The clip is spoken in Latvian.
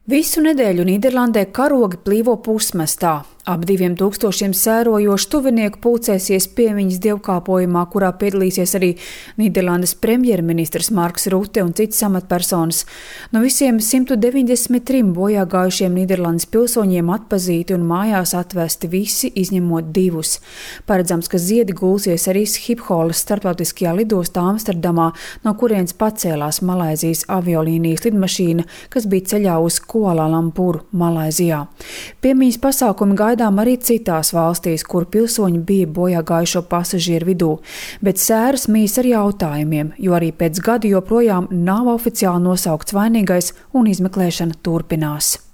Visu nedēļu Nīderlandē karogi plīvo pusmestā. Ap 2000 sērojošu tuvinieku pulcēsies piemiņas dievkalpojumā, kurā piedalīsies arī Nīderlandes premjerministrs Marks Rute un citas amatpersonas. No visiem 193 bojā gājušiem Nīderlandes pilsoņiem atpazīti un mājās atvesti visi, izņemot 2. Paredzams, ka ziedi gulsies arī Schipholes starptautiskajā lidostā Amsterdamā, no kurienes pacēlās Malaizijas aviolīnijas lidmašīna, kas bija ceļā uz Kuala Lumpuru, Malaizijā. Piemiņas pasākumi gaidām arī citās valstīs, kur pilsoņi bija bojā gājušo pasažieru vidū, bet sēras mīs ar jautājumiem, jo arī pēc gada joprojām nav oficiāli nosaukts vainīgais un izmeklēšana turpinās.